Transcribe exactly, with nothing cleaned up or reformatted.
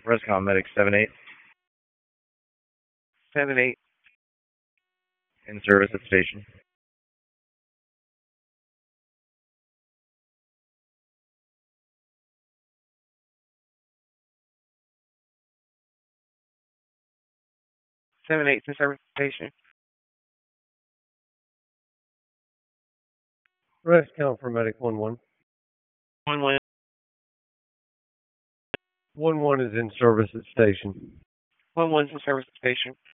Rescom Medic seven eight. seven eight. In service at station. seven eight in service station. Rescom for Medic one one. one one. one one is in service at station. one one's in service station.